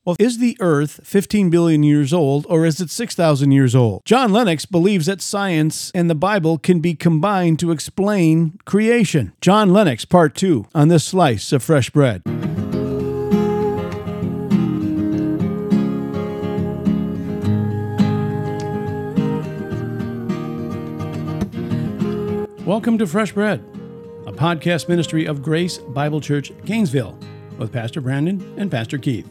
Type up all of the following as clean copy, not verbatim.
Well, is the Earth 15 billion years old, or is it 6,000 years old? John Lennox believes that science and the Bible can be combined to explain creation. John Lennox, Part 2, on this slice of fresh bread. Welcome to Fresh Bread, a podcast ministry of Grace Bible Church, Gainesville, with Pastor Brandon and Pastor Keith.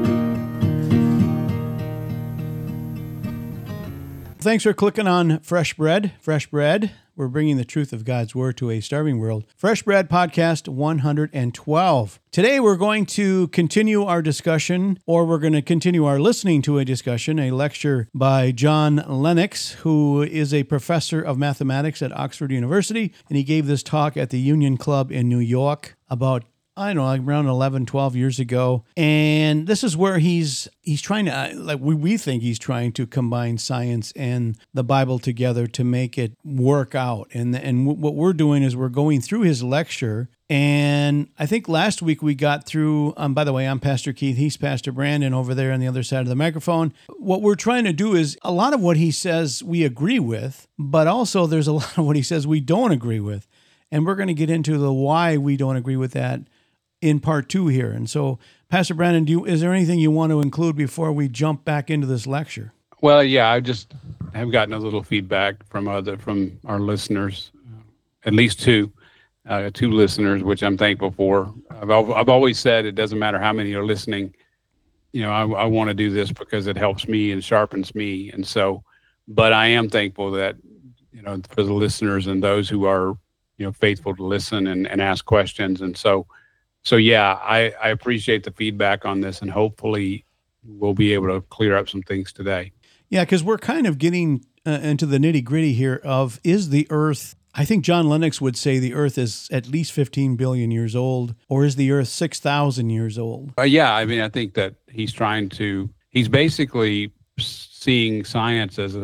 Thanks for clicking on Fresh Bread. Fresh Bread, we're bringing the truth of God's Word to a starving world. Fresh Bread Podcast 112. Today we're going to continue our discussion, or we're going to continue our listening to a discussion, a lecture by John Lennox, who is a professor of mathematics at Oxford University, and he gave this talk at the Union Club in New York about around 11, 12 years ago. And this is where he's trying to, we think he's trying to combine science and the Bible together to make it work out. And what we're doing is we're going through his lecture. And I think last week we got through, by the way, I'm Pastor Keith, he's Pastor Brandon over there on the other side of the microphone. What we're trying to do is a lot of what he says we agree with, but also there's a lot of what he says we don't agree with. And we're going to get into the why we don't agree with that in part 2 here. And so, Pastor Brandon, is there anything you want to include before we jump back into this lecture? Well, yeah, I just have gotten a little feedback from our listeners, at least two listeners, which I'm thankful for. I've always said it doesn't matter how many are listening. You know, I want to do this because it helps me and sharpens me. And so, but I am thankful that, for the listeners and those who are, faithful to listen and ask questions. And so yeah, I appreciate the feedback on this, and hopefully we'll be able to clear up some things today. Yeah, because we're kind of getting into the nitty-gritty here of, is the Earth, I think John Lennox would say the Earth is at least 15 billion years old, or is the Earth 6,000 years old? Yeah, I mean, I think that he's basically seeing science as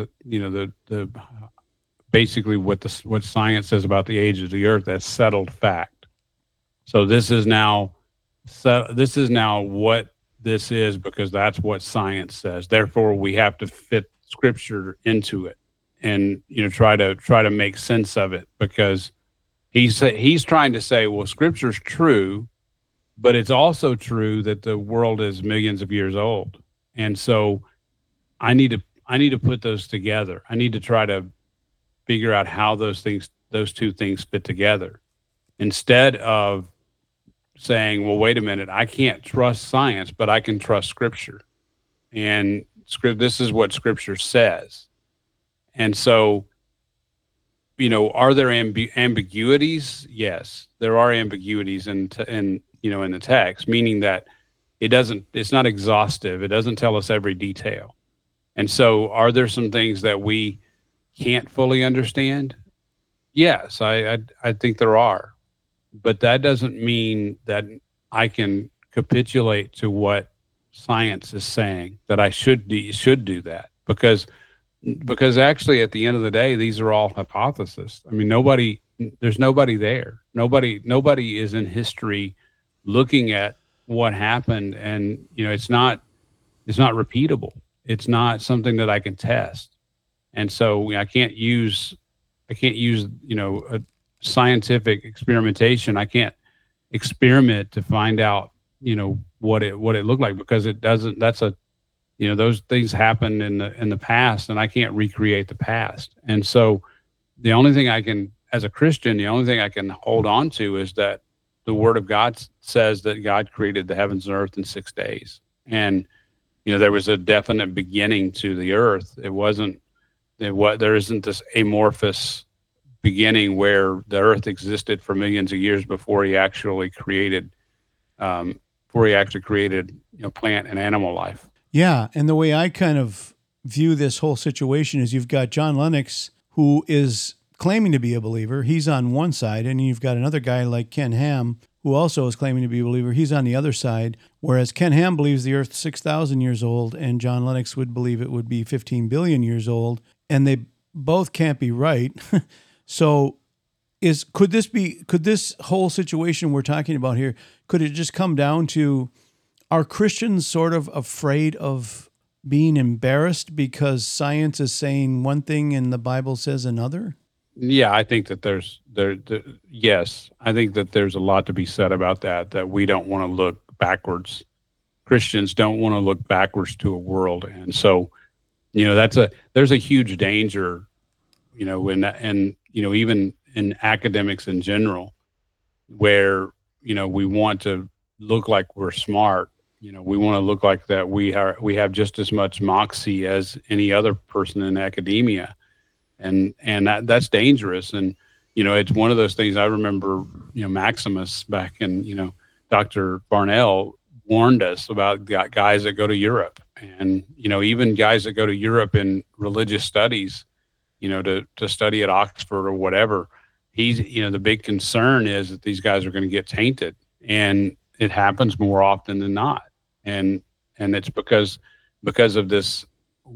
basically what science says about the age of the Earth as settled fact. So this is now what this is, because that's what science says. Therefore, we have to fit Scripture into it, and try to make sense of it, because he's trying to say, well, Scripture's true, but it's also true that the world is millions of years old, and so I need to put those together. I need to try to figure out how those two things fit together, instead of saying, well, wait a minute, I can't trust science, but I can trust Scripture. And this is what Scripture says. And so, are there ambiguities? Yes, there are ambiguities in the text, meaning that it's not exhaustive. It doesn't tell us every detail. And so, are there some things that we can't fully understand? Yes, I think there are. But that doesn't mean that I can capitulate to what science is saying, that I should do that, because actually at the end of the day, these are all hypotheses. I mean, there's nobody there. Nobody is in history looking at what happened, and it's not repeatable. It's not something that I can test, and so I can't use a scientific experimentation. I can't experiment to find out, what it looked like, because it doesn't. Those things happened in the past, and I can't recreate the past. And so, the only thing I can, as a Christian, hold on to is that the Word of God says that God created the heavens and earth in 6 days, and there was a definite beginning to the earth. There isn't this amorphous beginning where the earth existed for millions of years before he actually created plant and animal life. Yeah, and the way I kind of view this whole situation is, you've got John Lennox, who is claiming to be a believer. He's on one side, and you've got another guy like Ken Ham, who also is claiming to be a believer. He's on the other side, whereas Ken Ham believes the Earth's 6,000 years old, and John Lennox would believe it would be 15 billion years old, and they both can't be right. So could this whole situation we're talking about here, could it just come down to, Are Christians sort of afraid of being embarrassed because science is saying one thing and the Bible says another? Yeah, I think that yes, I think that there's a lot to be said about that we don't want to look backwards. Christians don't want to look backwards to a world. And so, there's a huge danger, even in academics in general, where, we want to look like we're smart. We want to look like that we have just as much moxie as any other person in academia. And that's dangerous. And, it's one of those things. I remember, Maximus back in, Dr. Barnell warned us about guys that go to Europe, and, even guys that go to Europe in religious studies, to study at Oxford or whatever. He's, the big concern is that these guys are going to get tainted, and it happens more often than not. And it's because of this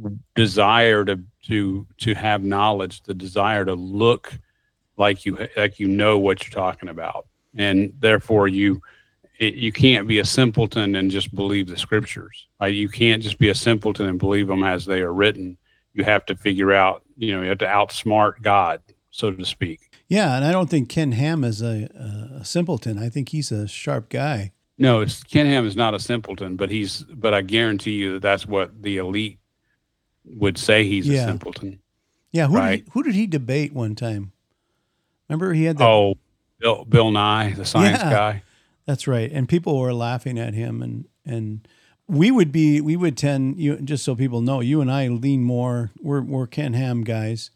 desire to have knowledge, the desire to look like you know what you're talking about, and therefore you can't be a simpleton and just believe the scriptures. You can't just be a simpleton and believe them as they are written. You have to figure out, you have to outsmart God, so to speak. Yeah, and I don't think Ken Ham is a simpleton. I think he's a sharp guy. No, Ken Ham is not a simpleton, but I guarantee you that that's what the elite would say. He's a simpleton. Yeah, who did he debate one time? Remember he had that? Oh, Bill Nye, the science guy. That's right. And people were laughing at him, and we would tend, just so people know, you and I lean more. We're Ken Ham guys,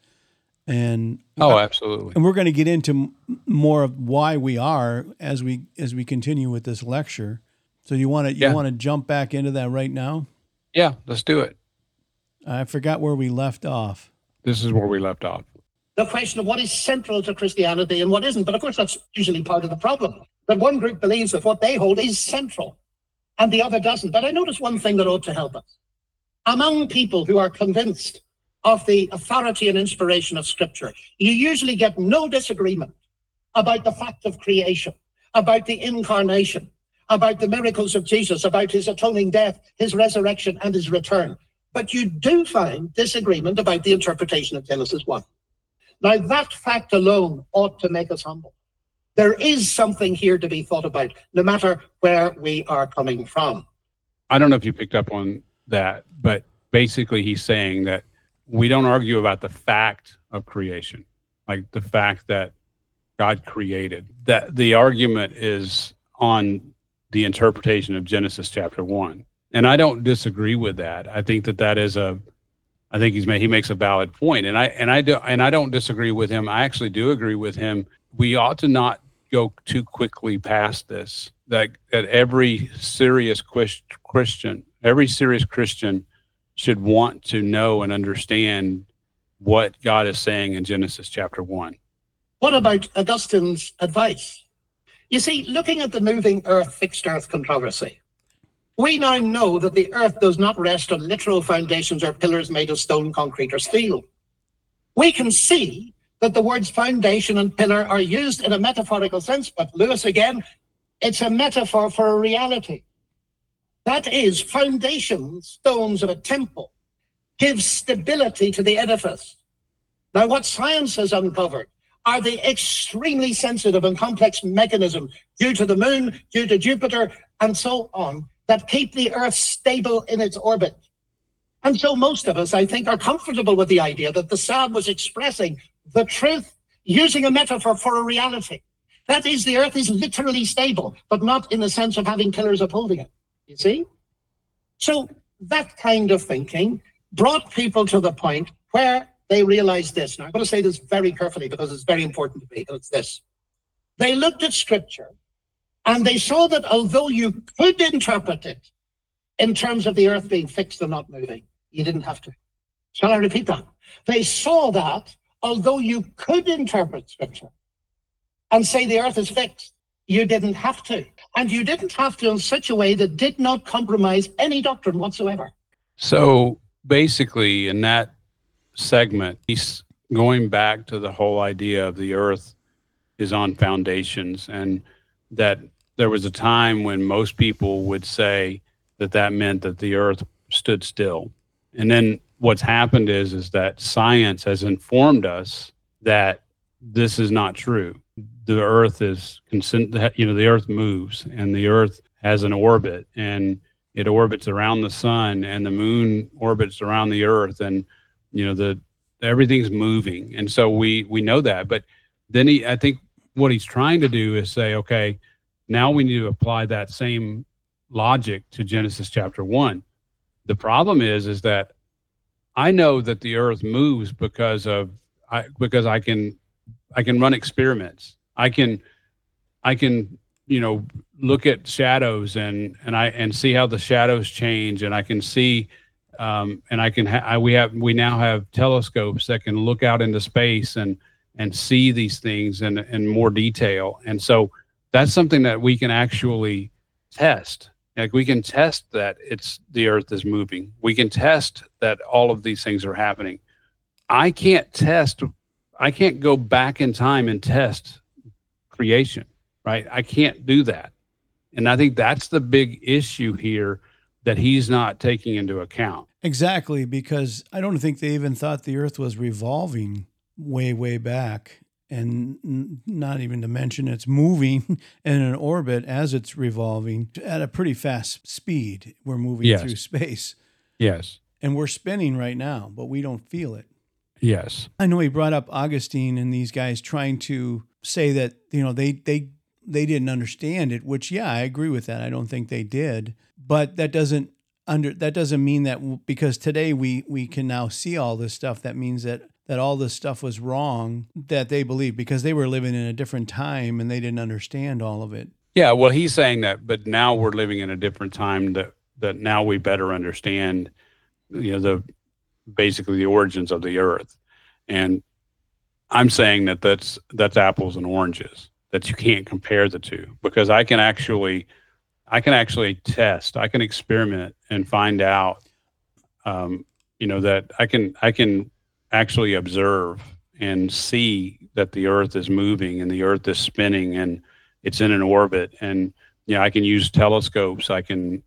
and absolutely. And we're going to get into more of why we are as we continue with this lecture. So you want to jump back into that right now? Yeah, let's do it. I forgot where we left off. This is where we left off. The question of what is central to Christianity and what isn't. But of course, that's usually part of the problem. That one group believes that what they hold is central and the other doesn't. But I notice one thing that ought to help us. Among people who are convinced of the authority and inspiration of Scripture, you usually get no disagreement about the fact of creation, about the incarnation, about the miracles of Jesus, about his atoning death, his resurrection, and his return. But you do find disagreement about the interpretation of Genesis 1. Now, that fact alone ought to make us humble. There is something here to be thought about, no matter where we are coming from. I don't know if you picked up on that, but basically he's saying that we don't argue about the fact of creation, like the fact that God created. That the argument is on the interpretation of Genesis chapter 1. And I don't disagree with that. I think that is I think he makes a valid point, and I don't disagree with him. I actually do agree with him. We ought to not go too quickly past this. That every serious Christian should want to know and understand what God is saying in Genesis chapter 1. What about Augustine's advice? You see, looking at the moving earth, fixed earth controversy, we now know that the earth does not rest on literal foundations or pillars made of stone, concrete, or steel. We can see that the words foundation and pillar are used in a metaphorical sense, but Lewis, again, it's a metaphor for a reality. That is, foundation stones of a temple give stability to the edifice. Now, what science has uncovered are the extremely sensitive and complex mechanisms due to the moon, due to Jupiter, and so on, that keep the earth stable in its orbit. And so most of us, I think, are comfortable with the idea that the psalm was expressing the truth using a metaphor for a reality. That is, the earth is literally stable, but not in the sense of having pillars upholding it. You see? So that kind of thinking brought people to the point where they realized this. Now, I'm going to say this very carefully because it's very important to me. It's this. They looked at Scripture and they saw that although you could interpret it in terms of the earth being fixed and not moving, you didn't have to. Shall I repeat that? They saw that although you could interpret Scripture and say the earth is fixed, you didn't have to. And you didn't have to in such a way that did not compromise any doctrine whatsoever. So basically, in that segment, he's going back to the whole idea of the earth is on foundations, and that there was a time when most people would say that meant that the earth stood still. And then what's happened is that science has informed us that this is not true. The earth is the earth moves, and the earth has an orbit, and it orbits around the sun, and the moon orbits around the earth, and everything's moving. And so we know that. But then I think what he's trying to do is say, okay, now we need to apply that same logic to Genesis chapter 1. The problem is that I know that the earth moves because I can run experiments. I can look at shadows and see how the shadows change, and I can see we now have telescopes that can look out into space and see these things in more detail. And so that's something that we can actually test. Like, we can test that the earth is moving. We can test that all of these things are happening. I can't go back in time and test creation, right? I can't do that. And I think that's the big issue here that he's not taking into account. Exactly, because I don't think they even thought the earth was revolving way, way back. And not even to mention it's moving in an orbit as it's revolving at a pretty fast speed. We're moving through space. Yes. And we're spinning right now, but we don't feel it. Yes. I know he brought up Augustine and these guys trying to say that, they didn't understand it, which, I agree with that. I don't think they did. But that doesn't mean that because today we can now see all this stuff, that means that all this stuff was wrong that they believed, because they were living in a different time and they didn't understand all of it. Yeah, well, he's saying that, but now we're living in a different time that now we better understand, basically the origins of the earth. And I'm saying that's apples and oranges, that you can't compare the two, because I can actually test, I can experiment and find out, that I can actually observe and see that the earth is moving and the earth is spinning and it's in an orbit. And, I can use telescopes. I can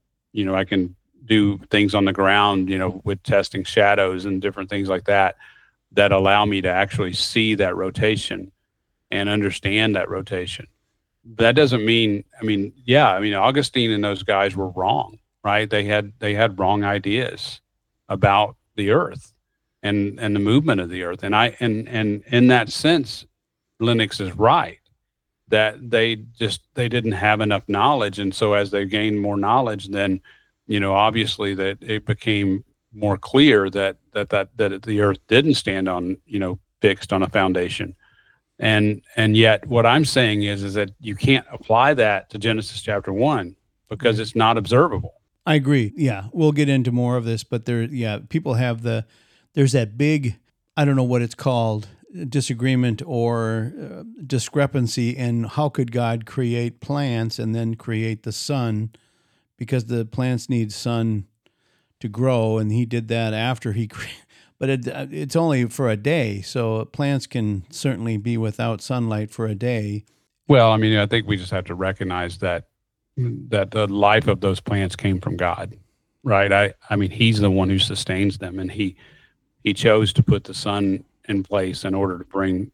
do things on the ground, with testing shadows and different things like that allow me to actually see that rotation and understand that rotation. But that doesn't mean, Augustine and those guys were wrong, right? They had wrong ideas about the earth and the movement of the earth. And in that sense, Lennox is right, that they didn't have enough knowledge. And so as they gained more knowledge, then, obviously that it became more clear that the earth didn't stand on, fixed on a foundation. And yet what I'm saying is that you can't apply that to Genesis chapter 1 because it's not observable. I agree. Yeah. We'll get into more of this, but people have there's that big, I don't know what it's called, disagreement or discrepancy in how could God create plants and then create the sun, because the plants need sun to grow, and he did that after he created. But it's only for a day, so plants can certainly be without sunlight for a day. Well, I think we just have to recognize that the life of those plants came from God, right? He's the one who sustains them, and he chose to put the sun in place in order to bring,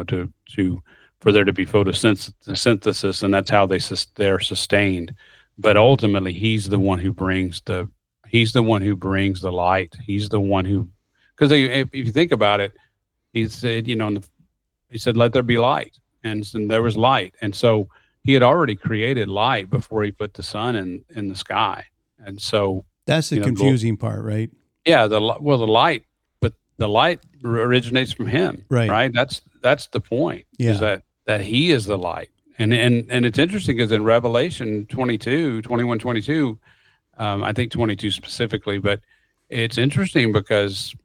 for there to be photosynthesis, and that's how they're sustained. But ultimately, he's the one who brings the light. He's the one who, because if you think about it, he said, he said, "Let there be light," and there was light. And so he had already created light before he put the sun in the sky. And so that's the confusing part, right? Yeah, the light, but the light originates from him, right? That's the point. Yeah. Is that he is the light. And it's interesting because in Revelation 21, 22, I think 22 specifically, but it's interesting because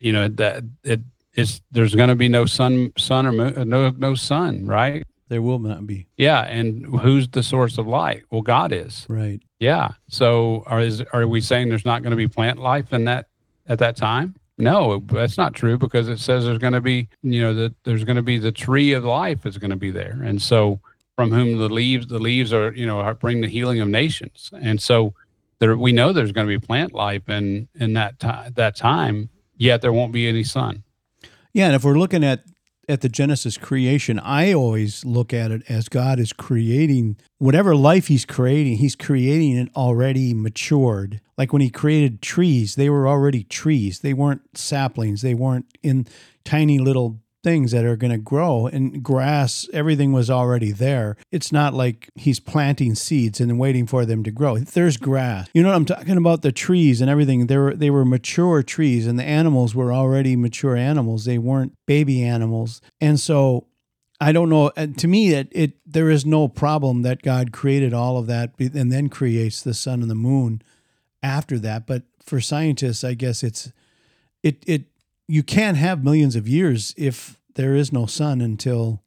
there's going to be no sun or moon, no sun, right? There will not be. Yeah, and who's the source of light? Well, God is. Right. Yeah. So are we saying there's not going to be plant life in that at that time? No, that's not true, because it says there's going to be, there's going to be the tree of life is going to be there, and so from whom the leaves are, bring the healing of nations, and so we know there's going to be plant life in that time, yet there won't be any sun. Yeah, and if we're looking at the Genesis creation, I always look at it as God is creating whatever life he's creating it already matured. Like when he created trees, they were already trees. They weren't saplings. They weren't in tiny little things that are going to grow, and grass, everything was already there. It's not like he's planting seeds and then waiting for them to grow. There's grass. You know what I'm talking about? The trees and everything. They were mature trees, and the animals were already mature animals. They weren't baby animals. And so I don't know. To me, there is no problem that God created all of that and then creates the sun and the moon after that. But for scientists, I guess you can't have millions of years if there is no sun until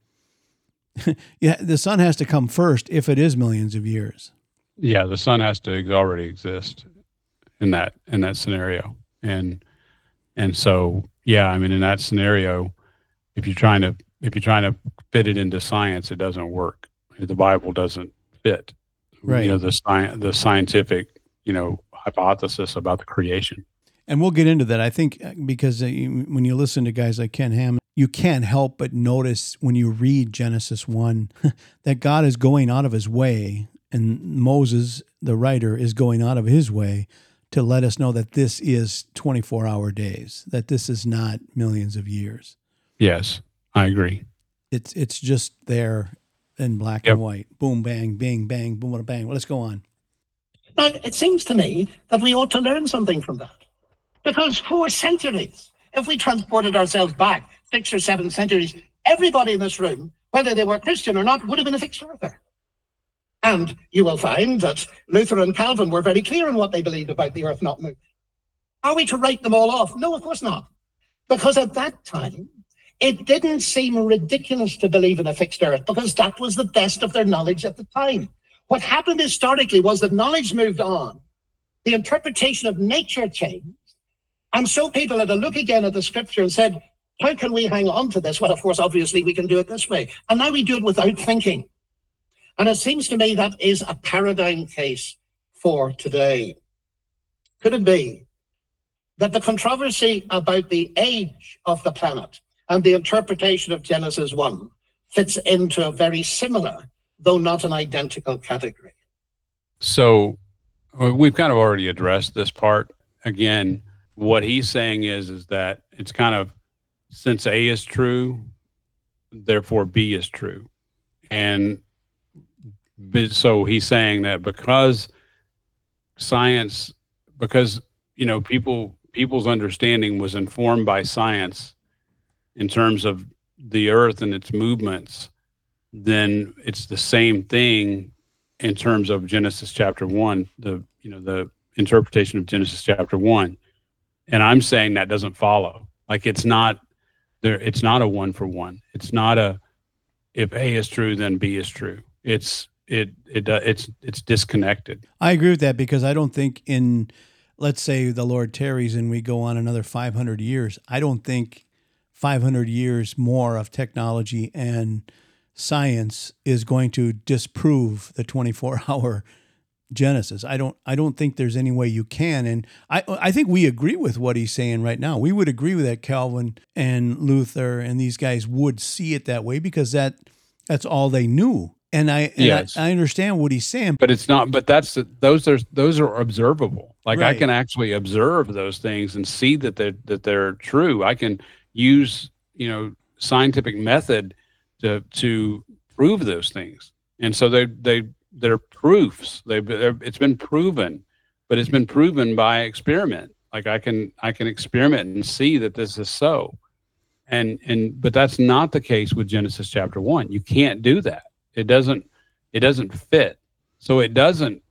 the sun has to come first if it is millions of years. Yeah, the sun has to already exist in that scenario. And so, yeah, I mean, in that scenario, if you're trying to fit it into science, it doesn't work. The Bible doesn't fit. Right. The scientific, hypothesis about the creation. And we'll get into that, I think, because when you listen to guys like Ken Ham, you can't help but notice when you read Genesis 1 that God is going out of his way, and Moses, the writer, is going out of his way to let us know that this is 24-hour days, that this is not millions of years. Yes, I agree. It's just there in black and white. Boom, bang, bing, bang, boom, bang. Well, let's go on. Now, it seems to me that we ought to learn something from that. Because for centuries, if we transported ourselves back 6 or 7 centuries, everybody in this room, whether they were Christian or not, would have been a fixed earther. And you will find that Luther and Calvin were very clear in what they believed about the earth not moving. Are we to write them all off? No, of course not. Because at that time, it didn't seem ridiculous to believe in a fixed earth because that was the best of their knowledge at the time. What happened historically was that knowledge moved on. The interpretation of nature changed. And so people had a look again at the scripture and said, how can we hang on to this? Well, of course, obviously, we can do it this way. And now we do it without thinking. And it seems to me that is a paradigm case for today. Could it be that the controversy about the age of the planet and the interpretation of Genesis 1 fits into a very similar, though not an identical category? So we've kind of already addressed this part. Again, what he's saying is that it's kind of, since A is true, therefore B is true. And so he's saying that because people's understanding was informed by science in terms of the earth and its movements, then it's the same thing in terms of Genesis chapter 1, the interpretation of Genesis chapter 1. And I'm saying that doesn't follow. Like it's not there. It's not a 1-for-1. It's not a, if A is true, then B is true. It's disconnected. I agree with that because I don't think let's say the Lord tarries and we go on another 500 years. I don't think 500 years more of technology and science is going to disprove the 24-hour Genesis. I don't think there's any way you can. And I think we agree with what he's saying right now. We would agree with that. Calvin and Luther and these guys would see it that way because that's all they knew. And I understand what he's saying. But it's not, but those are observable. Like right. I can actually observe those things and see that they're true. I can use, scientific method to prove those things. And so they're proofs. It's been proven, but it's been proven by experiment. Like I can experiment and see that this is so. But that's not the case with Genesis chapter 1. You can't do that. It doesn't fit. So it doesn't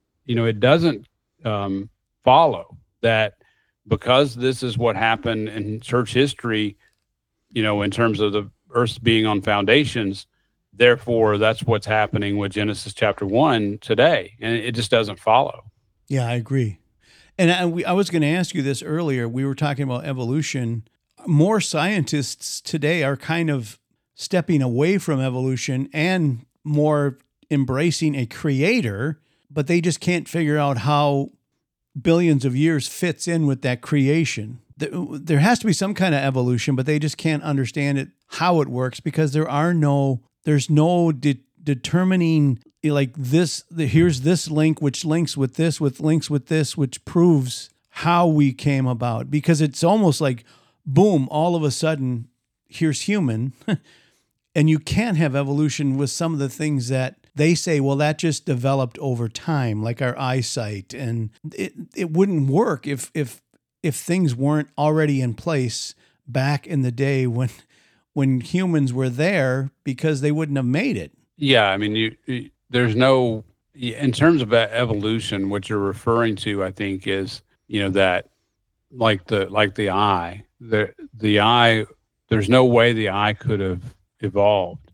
follow that because this is what happened in church history, in terms of the earth being on foundations, therefore that's what's happening with Genesis chapter 1 today. And it just doesn't follow. Yeah, I agree. And I was going to ask you this earlier. We were talking about evolution. More scientists today are kind of stepping away from evolution and more embracing a creator, but they just can't figure out how billions of years fits in with that creation. There has to be some kind of evolution, but they just can't understand it, how it works, because there's no determining like this. Here's this link, which links with this, which proves how we came about. Because it's almost like, boom, all of a sudden, here's human. And you can't have evolution with some of the things that they say, well, that just developed over time, like our eyesight. And it wouldn't work if things weren't already in place back in the day when humans were there, because they wouldn't have made it. Yeah, I mean, there's no, in terms of evolution, what you're referring to, I think, is, that like the eye, the eye, there's no way the eye could have evolved.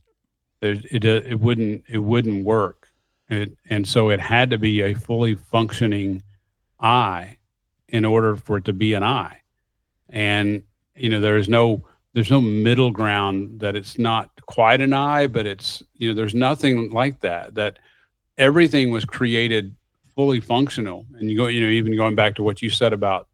It wouldn't work. And so it had to be a fully functioning eye in order for it to be an eye. And, there's no middle ground, that it's not quite an eye, but it's, there's nothing like that everything was created fully functional. And even going back to what you said about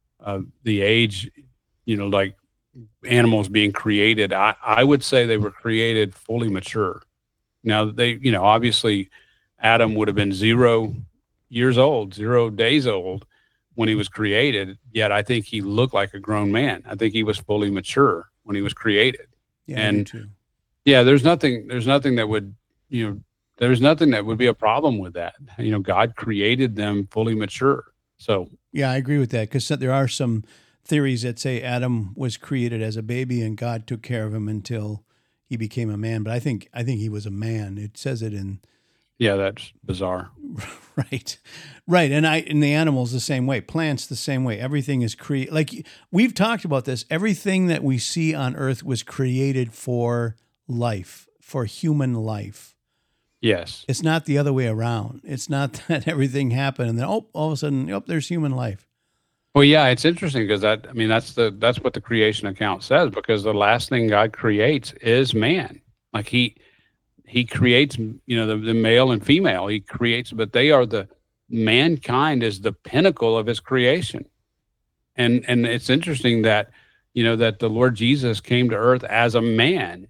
the age, like animals being created, I would say they were created fully mature. Now they, obviously Adam would have been 0 years old, 0 days old when he was created, yet I think he looked like a grown man. I think he was fully mature when he was created. Yeah, and there's nothing that would, there's nothing that would be a problem with that. God created them fully mature. So yeah, I agree with that, because there are some theories that say Adam was created as a baby and God took care of him until he became a man. But I think he was a man. It says it in. Yeah, that's bizarre. Right. And the animals the same way, plants the same way. Everything is created. Like we've talked about this. Everything that we see on Earth was created for life, for human life. Yes. It's not the other way around. It's not that everything happened and then all of a sudden, there's human life. Well, yeah, it's interesting because that's what the creation account says, because the last thing God creates is man. Like he creates, the male and female. He creates, but mankind is the pinnacle of his creation. And it's interesting that, that the Lord Jesus came to earth as a man,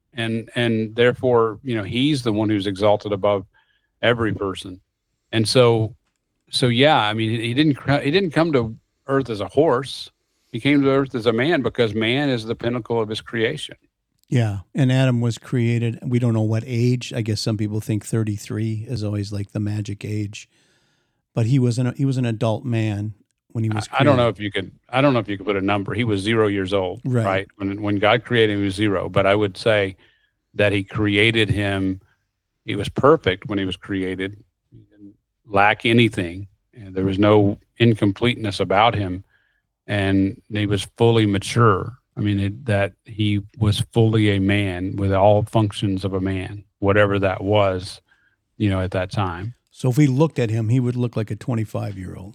and therefore, he's the one who's exalted above every person. And so yeah, I mean, he didn't come to earth as a horse. He came to earth as a man, because man is the pinnacle of his creation. Yeah, and Adam was created, we don't know what age. I guess some people think 33 is always like the magic age. But he was an adult man when he was created. I don't know if you could put a number. He was 0 years old, right? When God created him, he was 0. But I would say that he created him. He was perfect when he was created. He didn't lack anything. And there was no incompleteness about him, and he was fully mature. I mean, that he was fully a man with all functions of a man, whatever that was, at that time. So if we looked at him, he would look like a 25-year-old.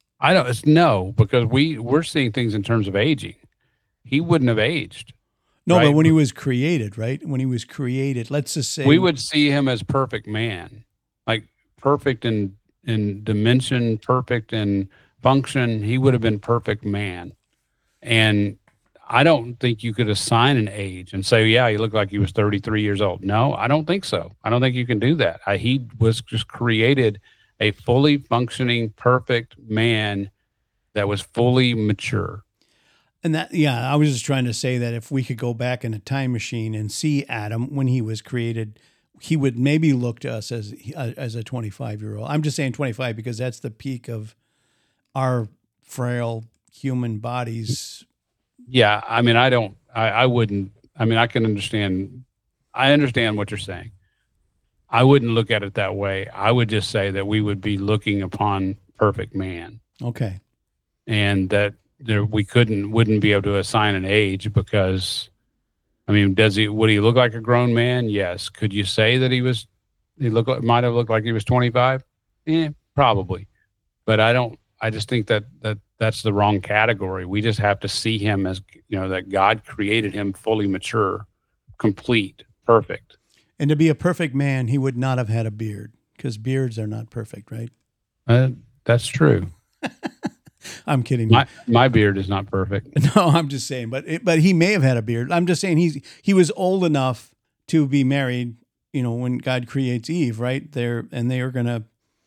No, because we're seeing things in terms of aging. He wouldn't have aged. No, right? But when he was created, right? When he was created, let's just say we would see him as perfect man, like perfect in dimension, perfect in function. He would have been perfect man. And I don't think you could assign an age and say, yeah, he looked like he was 33 years old. No, I don't think so. I don't think you can do that. He was just created a fully functioning, perfect man that was fully mature. And I was just trying to say that if we could go back in a time machine and see Adam when he was created, he would maybe look to us as a 25-year-old. I'm just saying 25 because that's the peak of our frail human bodies. Yeah, I mean, I wouldn't. I mean, I understand what you're saying. I wouldn't look at it that way. I would just say that we would be looking upon perfect man. Okay. And that we wouldn't be able to assign an age because, I mean, would he look like a grown man? Yes. Could you say that might have looked like he was 25? Probably. But I just think that's the wrong category. We just have to see him as, that God created him fully mature, complete, perfect. And to be a perfect man, he would not have had a beard because beards are not perfect, right? That's true. I'm kidding you. My beard is not perfect. No, I'm just saying, but he may have had a beard. I'm just saying he was old enough to be married, when God creates Eve, right? They're gonna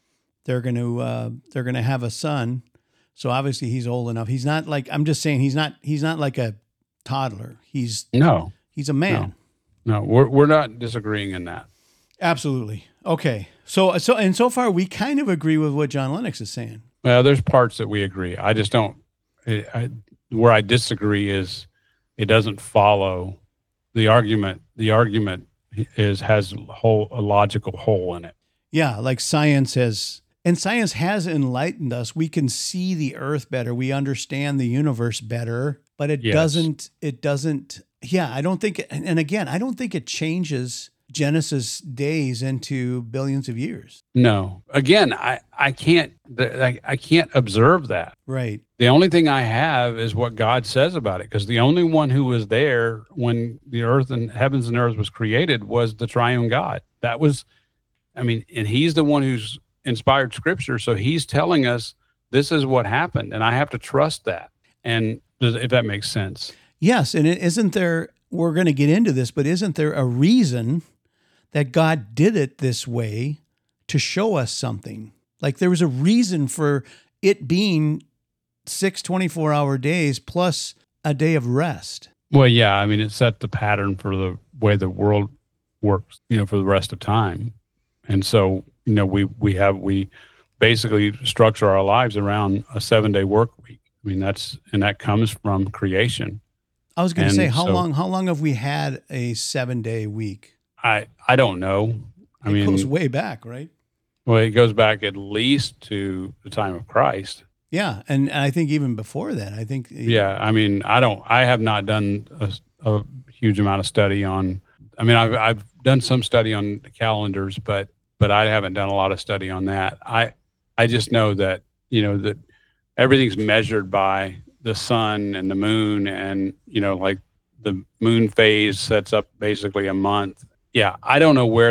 have a son. So obviously he's old enough. He's not like, I'm just saying he's not like a toddler. He's a man. No, we're not disagreeing in that. Absolutely. Okay. So far we kind of agree with what John Lennox is saying. Well, there's parts that we agree. I just don't. Where I disagree is it doesn't follow the argument. The argument has a logical hole in it. Yeah, like science has enlightened us. We can see the earth better. We understand the universe better, but it doesn't. Yeah, I don't think. And again, I don't think it changes Genesis days into billions of years. No. Again, I can't observe that. Right. The only thing I have is what God says about it, because the only one who was there when the earth and heavens and earth was created was the triune God. That was, and he's the one who's inspired scripture. So he's telling us this is what happened, and I have to trust that. And if that makes sense. Yes. And isn't there, we're going to get into this, but isn't there a reason that God did it this way to show us something? Like there was a reason for it being 6 24-hour days plus a day of rest. Well, yeah, it set the pattern for the way the world works, for the rest of time. And so, we basically structure our lives around a 7-day work week. That comes from creation. I was going to say, how long have we had a 7-day week? I don't know. It goes way back, right? Well, it goes back at least to the time of Christ. Yeah, and I think even before that, I think. Yeah, I have not done a huge amount of study on. I've done some study on the calendars, but I haven't done a lot of study on that. I just know that that everything's measured by the sun and the moon, and like the moon phase sets up basically a month. Yeah, I don't know when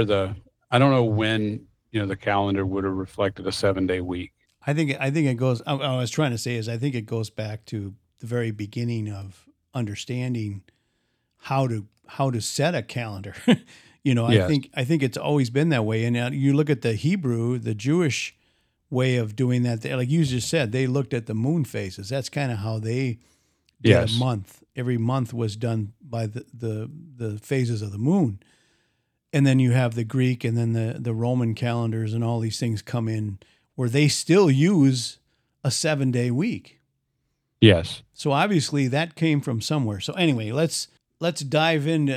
the calendar would have reflected a 7-day week. I think it goes. What I was trying to say is I think it goes back to the very beginning of understanding how to set a calendar. Yes. I think it's always been that way. And you look at the Hebrew, the Jewish way of doing that. Like you just said, they looked at the moon phases. That's kind of how they did a month. Every month was done by the phases of the moon. And then you have the Greek and then the Roman calendars and all these things come in where they still use a 7-day week. Yes. So obviously that came from somewhere. So anyway, let's dive into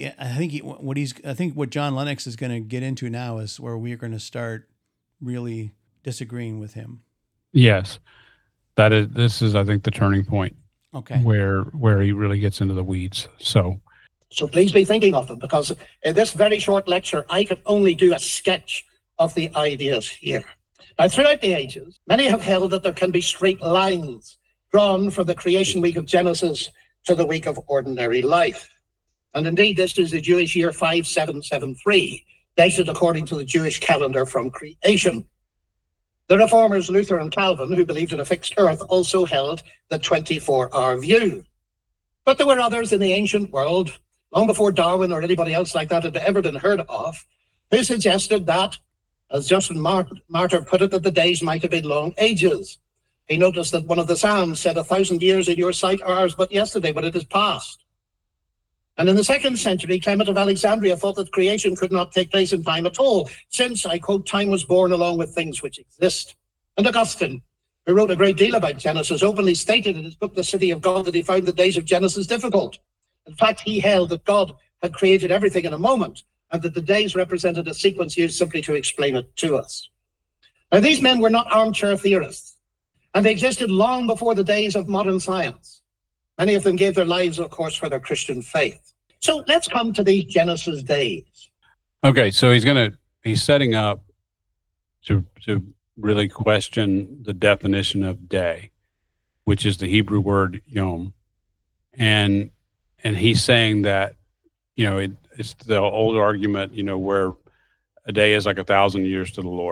I think what John Lennox is going to get into now is where we're going to start really disagreeing with him. Yes. This is I think the turning point. Okay. Where he really gets into the weeds. So please be thinking of them, because in this very short lecture, I could only do a sketch of the ideas here. Now, throughout the ages, many have held that there can be straight lines drawn from the creation week of Genesis to the week of ordinary life. And indeed, this is the Jewish year 5773, dated according to the Jewish calendar from creation. The reformers Luther and Calvin, who believed in a fixed earth, also held the 24-hour view. But there were others in the ancient world, long before Darwin or anybody else like that had ever been heard of, who suggested that, as Justin Martyr put it, that the days might have been long ages. He noticed that one of the Psalms said, 1,000 years in your sight are ours but yesterday, but it is past. And in the 2nd century, Clement of Alexandria thought that creation could not take place in time at all, since, I quote, time was born along with things which exist. And Augustine, who wrote a great deal about Genesis, openly stated in his book, The City of God, that he found the days of Genesis difficult. In fact, he held that God had created everything in a moment, and that the days represented a sequence used simply to explain it to us. Now, these men were not armchair theorists, and they existed long before the days of modern science. Many of them gave their lives, of course, for their Christian faith. So let's come to these Genesis days. Okay, so he's setting up to really question the definition of day, which is the Hebrew word yom. And he's saying that, it's the old argument, where a day is like 1,000 years to the Lord,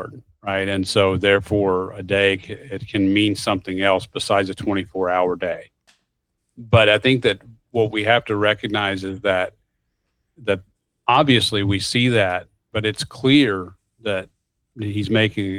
right? And so therefore a day, it can mean something else besides a 24-hour day. But I think that what we have to recognize is that obviously we see that, but it's clear that he's making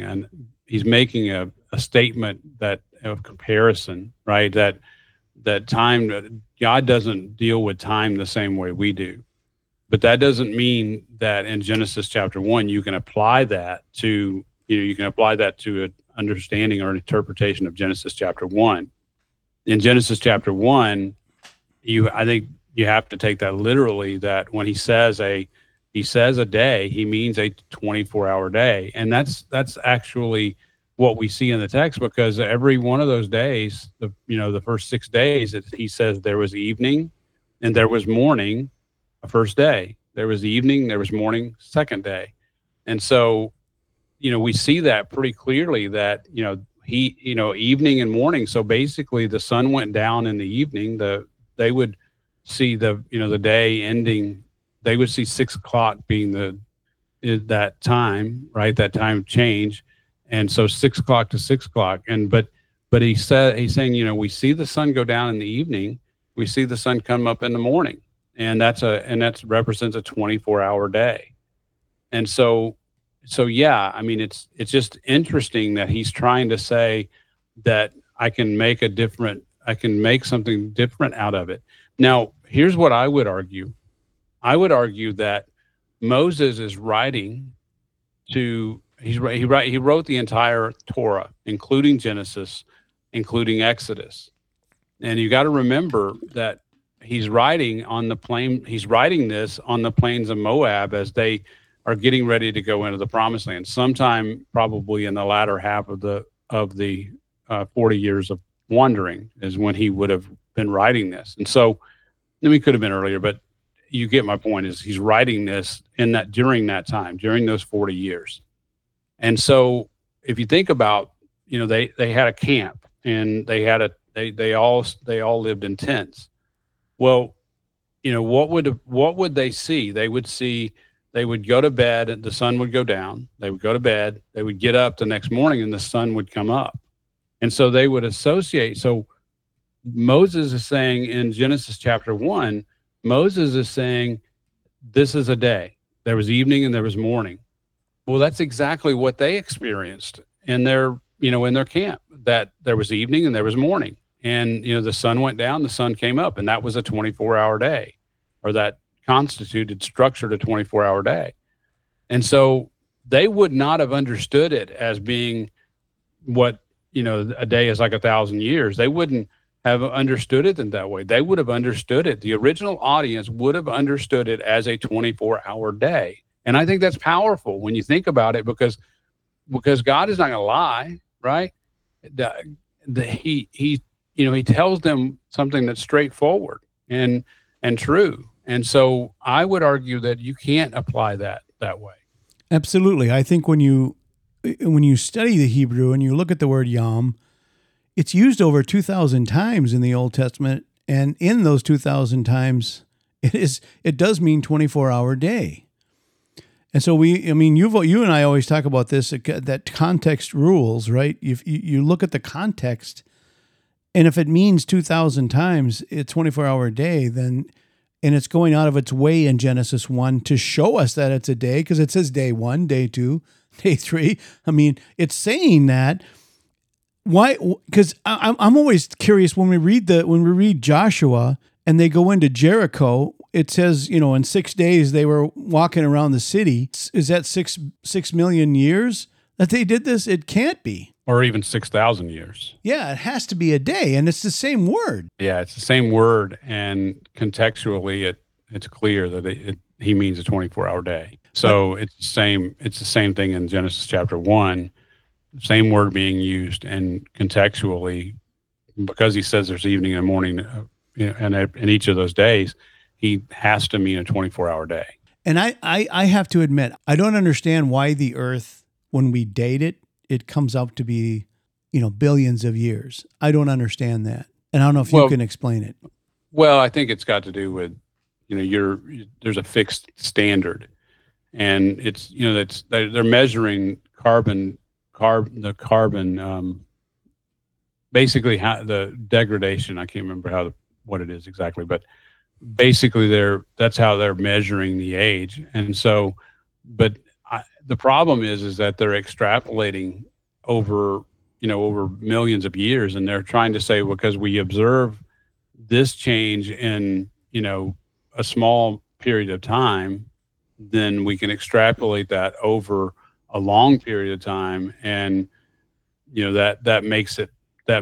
a statement that of comparison, right? That time, God doesn't deal with time the same way we do. But that doesn't mean that in Genesis chapter 1 you can apply that to an understanding or an interpretation of Genesis chapter 1. In Genesis chapter 1, I think you have to take that literally, that when he says a day, he means a 24-hour day. And that's actually what we see in the text, because every one of those days, the first 6 days, he says there was evening and there was morning, a first day. There was evening, there was morning, second day. And so, we see that pretty clearly, that, evening and morning. So basically the sun went down in the evening. They would see the day ending. They would see 6 o'clock being that time, right? That time change. And so 6 o'clock to 6 o'clock. But he's saying, we see the sun go down in the evening. We see the sun come up in the morning. And that represents a 24-hour day. And so yeah, I mean, it's just interesting that he's trying to say that I can make something different out of it. Now, here's what I would argue. I would argue that Moses is writing to, he wrote the entire Torah, including Genesis, including Exodus. And you got to remember that he's writing this on the plains of Moab as they are getting ready to go into the promised land, sometime probably in the latter half of the 40 years of wandering is when he would have been writing this. And so, it could have been earlier, but you get my point, is he's writing this during that time, during those 40 years. And so if you think about, they had a camp, and they all lived in tents. Well, what would they see? They would go to bed and the sun would go down. They would go to bed. They would get up the next morning and the sun would come up. And so they would associate. So Moses is saying in Genesis chapter 1, Moses is saying, this is a day. There was evening and there was morning. Well, that's exactly what they experienced in their camp, that there was evening and there was morning. And, the sun went down, the sun came up, and that was a 24-hour day, or that structured a 24-hour day. And so they would not have understood it as being what, a day is like 1,000 years. They wouldn't have understood it in that way. They would have understood it. The original audience would have understood it as a 24-hour day. And I think that's powerful when you think about it, because God is not going to lie, right? He tells them something that's straightforward and true. And so I would argue that you can't apply that way. Absolutely. I think when you study the Hebrew and you look at the word yom, it's used over 2,000 times in the Old Testament. And in those 2,000 times, it does mean 24-hour day. And so you and I always talk about this, that context rules, right? If you look at the context, and if it means 2,000 times a 24-hour day, then, and it's going out of its way in Genesis 1 to show us that it's a day, because it says day 1, day 2, day 3. I mean, it's saying that. Why? Because I'm always curious when we read Joshua and they go into Jericho. It says, in 6 days they were walking around the city. Is that 6 million years that they did this? It can't be. Or even 6,000 years. Yeah, it has to be a day, and it's the same word. Yeah, it's the same word, and contextually, it's clear that he means a 24-hour day. So it's the same thing in Genesis chapter 1. Same word being used, and contextually, because he says there's evening and morning, and in each of those days, he has to mean a 24-hour day. And I have to admit, I don't understand why the Earth, when we date it comes out to be, billions of years. I don't understand that, and I don't know if you can explain it. Well, I think it's got to do with, there's a fixed standard, and it's, they're measuring carbon carbon, basically how the degradation. I can't remember what it is exactly, but basically that's how they're measuring the age. And so, but the problem is that they're extrapolating over millions of years, and they're trying to say, because we observe this change in a small period of time, then we can extrapolate that over a long period of time, and that makes it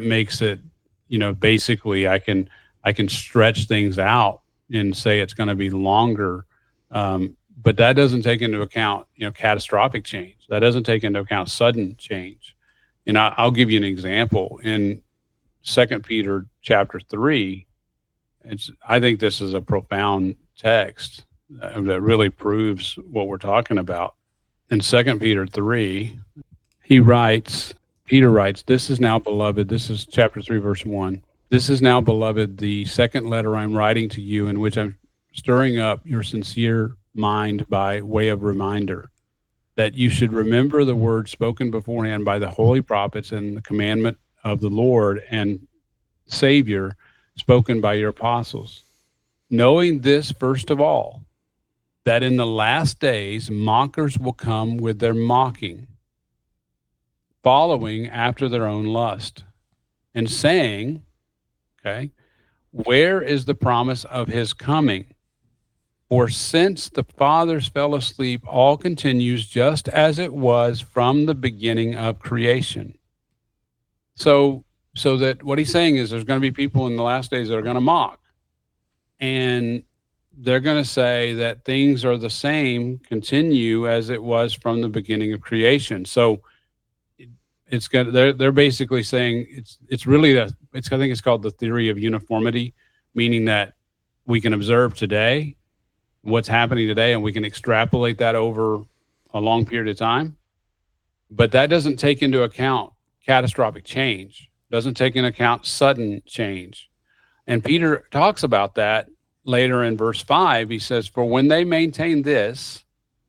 basically I can stretch things out and say it's going to be longer, but that doesn't take into account catastrophic change. That doesn't take into account sudden change. And I'll give you an example. In 2 Peter chapter 3, I think this is a profound text that really proves what we're talking about. In 2 Peter 3, Peter writes, "This is now, beloved," this is chapter 3, verse 1. "This is now, beloved, the second letter I'm writing to you, in which I'm stirring up your sincere mind by way of reminder, that you should remember the words spoken beforehand by the holy prophets and the commandment of the Lord and Savior spoken by your apostles. Knowing this, first of all, that in the last days mockers will come with their mocking, following after their own lust, and saying," okay, "where is the promise of his coming? For since the fathers fell asleep, all continues just as it was from the beginning of creation." So that what he's saying is there's going to be people in the last days that are going to mock, and they're going to say that things are the same, continue as it was from the beginning of creation. So they're basically saying it's really I think it's called the theory of uniformity, meaning that we can observe today what's happening today, and we can extrapolate that over a long period of time. But that doesn't take into account catastrophic change, doesn't take into account sudden change. And Peter talks about that later in verse 5. He says, "For when they maintain this,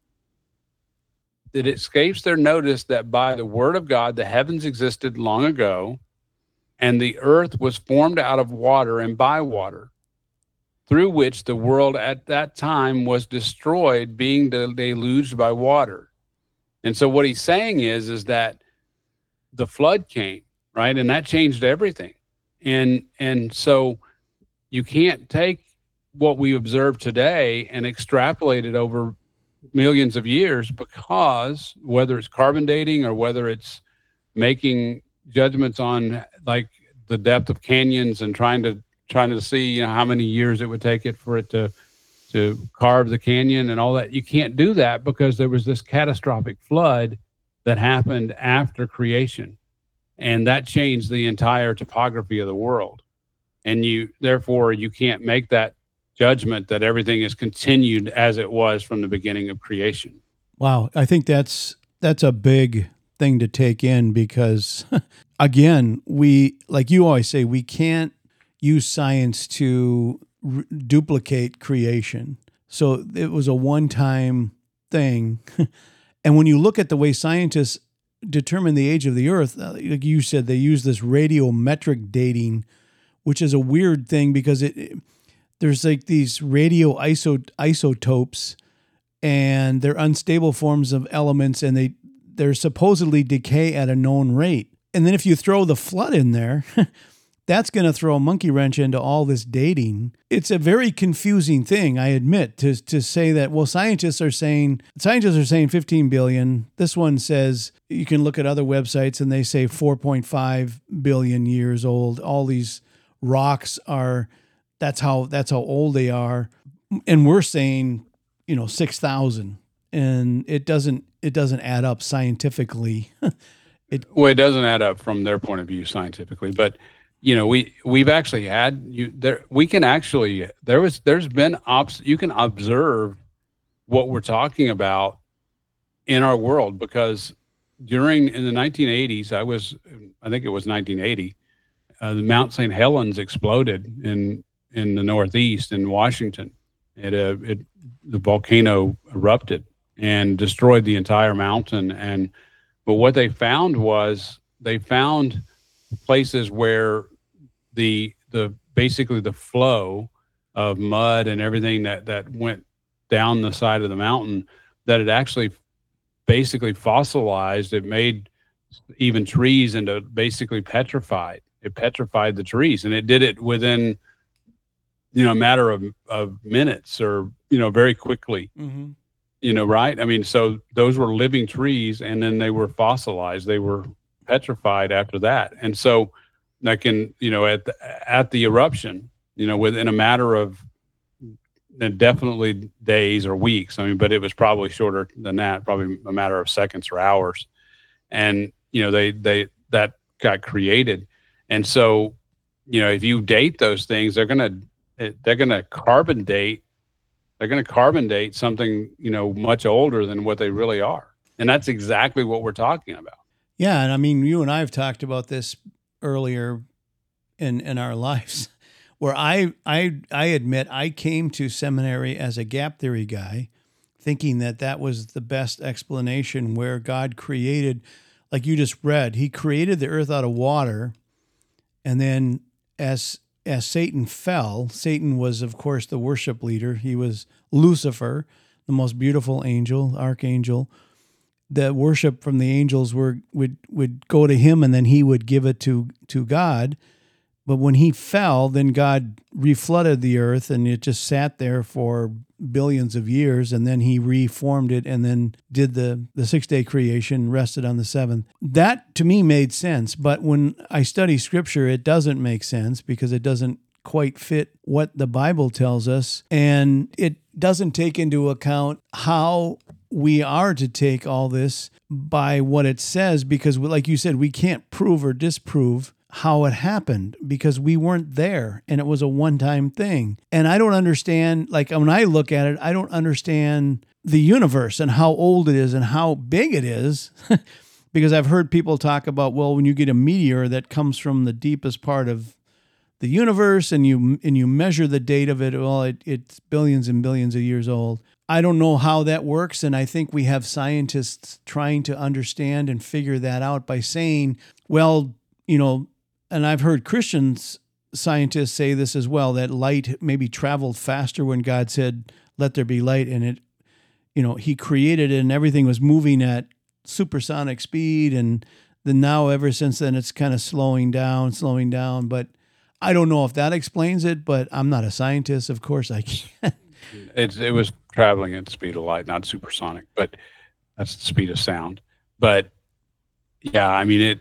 that it escapes their notice that by the word of God the heavens existed long ago, and the earth was formed out of water and by water, through which the world at that time was destroyed, being deluged by water." And so what he's saying is that the flood came, right? And that changed everything. And so you can't take what we observe today and extrapolate it over millions of years, because whether it's carbon dating or whether it's making judgments on like the depth of canyons and trying to see how many years it would take it for it to carve the canyon and all that. You can't do that because there was this catastrophic flood that happened after creation, and that changed the entire topography of the world. And therefore you can't make that judgment that everything is continued as it was from the beginning of creation. Wow, I think that's a big thing to take in, because again, we, like you always say, we can't use science to duplicate creation. So it was a one-time thing. And when you look at the way scientists determine the age of the earth, like you said, they use this radiometric dating, which is a weird thing because there's like these isotopes, and they're unstable forms of elements, and they're supposedly decay at a known rate. And then if you throw the flood in there, that's going to throw a monkey wrench into all this dating. It's a very confusing thing, I admit, to say that, well, scientists are saying 15 billion. This one says, you can look at other websites and they say 4.5 billion years old. All these rocks that's how old they are. And we're saying, 6,000, and it doesn't add up scientifically. It doesn't add up from their point of view scientifically, but we've actually had we can actually, there's been you can observe what we're talking about in our world, because in the 1980s, I think it was 1980, the Mount St. Helens exploded in the Northeast in Washington. The volcano erupted and destroyed the entire mountain, and But what they found was they found places where the basically the flow of mud and everything that went down the side of the mountain, that it actually basically fossilized. It made even trees into basically petrified. It petrified the trees, and it did it within, a matter of minutes, or, very quickly, right? I mean, so those were living trees, and then they were fossilized. They were petrified after that. And so that can, at the eruption, within a matter of definitely days or weeks. I mean, but it was probably shorter than that, probably a matter of seconds or hours. And, that got created. And so, if you date those things, they're going to carbon date something, much older than what they really are. And that's exactly what we're talking about. Yeah. And I mean, you and I have talked about this earlier in our lives, where I admit I came to seminary as a gap theory guy, thinking that was the best explanation, where God created, like you just read, he created the earth out of water. And then as Satan fell, Satan was, of course, the worship leader. He was Lucifer, the most beautiful angel, archangel. The worship from the angels would go to him, and then he would give it to God. But when he fell, then God reflooded the earth, and it just sat there for billions of years, and then he reformed it, and then did the 6-day creation, rested on the seventh. That, to me, made sense. But when I study Scripture, it doesn't make sense, because it doesn't quite fit what the Bible tells us, and it doesn't take into account how we are to take all this by what it says, because, like you said, we can't prove or disprove how it happened, because we weren't there, and it was a one-time thing. And I don't understand, like when I look at it, I don't understand the universe and how old it is and how big it is, because I've heard people talk about, well, when you get a meteor that comes from the deepest part of the universe, and you measure the date of it, well, it's billions and billions of years old. I don't know how that works, and I think we have scientists trying to understand and figure that out by saying, well, and I've heard Christian scientists say this as well, that light maybe traveled faster when God said, let there be light. And it, he created it, and everything was moving at supersonic speed. And then now, ever since then, it's kind of slowing down. But I don't know if that explains it, but I'm not a scientist. Of course I can't. It was traveling at the speed of light, not supersonic, but that's the speed of sound. But yeah, I mean,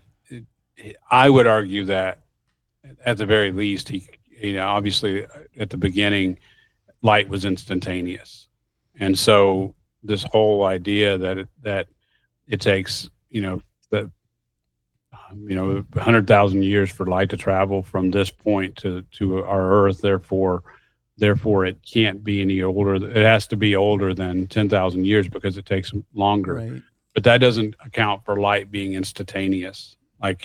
I would argue that at the very least, he, obviously at the beginning, light was instantaneous. And so this whole idea that it takes, 100,000 years for light to travel from this point to our Earth, therefore it can't be any older. It has to be older than 10,000 years, because it takes longer. Right. But that doesn't account for light being instantaneous.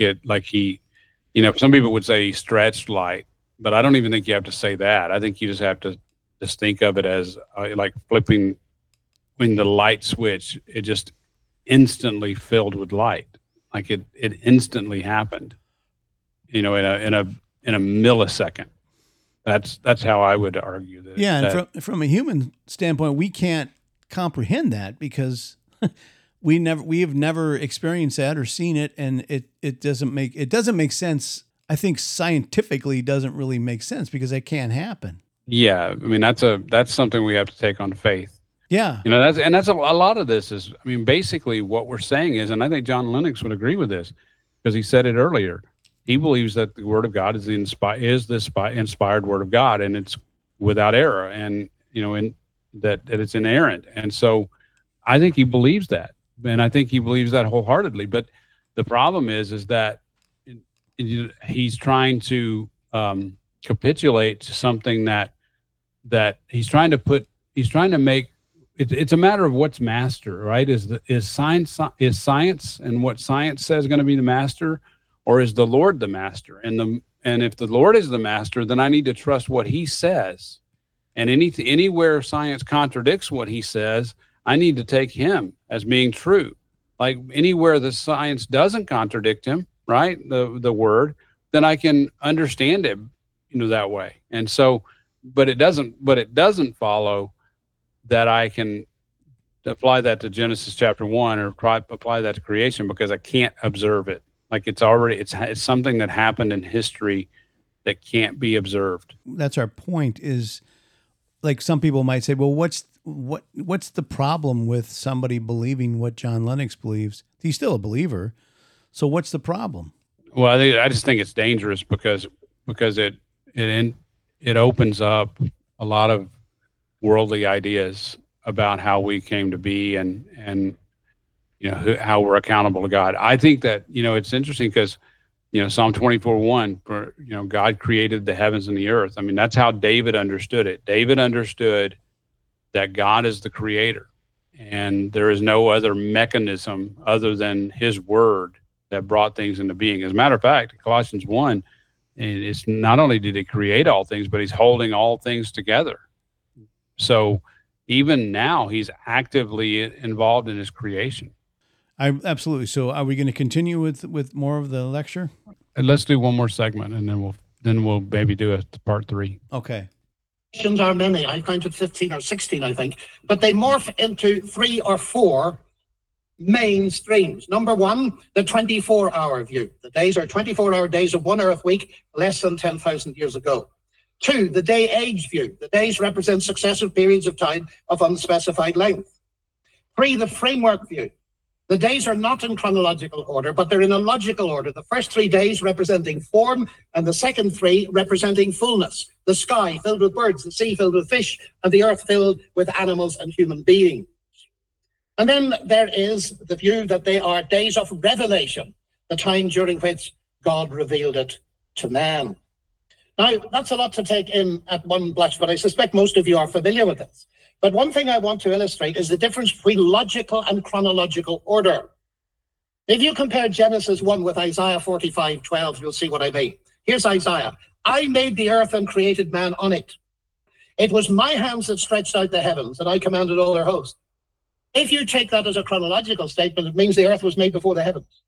Some people would say he stretched light, but I don't even think you have to say that. I think you just have to just think of it as like flipping when the light switch, it just instantly filled with light. Like it instantly happened, in a millisecond. That's how I would argue that. Yeah. And from a human standpoint, we can't comprehend that, because we have never experienced that or seen it, and it doesn't make sense. I think scientifically doesn't really make sense, because it can't happen. Yeah, I mean that's something we have to take on faith. Yeah, that's a lot of this is. I mean, basically what we're saying is, and I think John Lennox would agree with this, because he said it earlier. He believes that the Word of God is the inspired Word of God, and it's without error, and that it's inerrant. And so, I think he believes that. And I think he believes that wholeheartedly. But the problem is that he's trying to capitulate to something that he's trying to make. It's a matter of what's master, right? Is science and what science says going to be the master, or is the Lord the master? And if the Lord is the master, then I need to trust what he says. And anywhere science contradicts what he says, I need to take him as being true. like anywhere the science doesn't contradict him, right? The word, then I can understand it, that way. And so, but it doesn't follow that I can apply that to Genesis chapter 1 or apply that to creation, because I can't observe it. Like it's something that happened in history that can't be observed. That's our point. Is like some people might say, well, what's the problem with somebody believing what John Lennox believes? He's still a believer. So what's the problem? Well, I just think it's dangerous because it opens up a lot of worldly ideas about how we came to be and how we're accountable to God. I think that it's interesting because Psalm 24:1, God created the heavens and the earth. I mean, that's how David understood it. David understood that God is the creator, and there is no other mechanism other than His word that brought things into being. As a matter of fact, Colossians 1, it's not only did He create all things, but He's holding all things together. So even now, He's actively involved in His creation. Absolutely. So are we going to continue with more of the lecture? And let's do one more segment, and then we'll maybe do a part 3. Okay. Questions are many. I counted 15 or 16, I think, but they morph into 3 or 4 main streams. Number 1, the 24-hour view. The days are 24-hour days of 1 Earth week, less than 10,000 years ago. 2, the day-age view. The days represent successive periods of time of unspecified length. 3, the framework view. The days are not in chronological order, but they're in a logical order. The first 3 days representing form, and the second 3 representing fullness. The sky filled with birds, the sea filled with fish, and the earth filled with animals and human beings. And then there is the view that they are days of revelation, the time during which God revealed it to man. Now, that's a lot to take in at one blush, but I suspect most of you are familiar with this. But one thing I want to illustrate is the difference between logical and chronological order. If you compare Genesis 1 with Isaiah 45:12, you'll see what I mean. Here's Isaiah. I made the earth and created man on it. It was my hands that stretched out the heavens, and I commanded all their hosts. If you take that as a chronological statement, it means the earth was made before the heavens.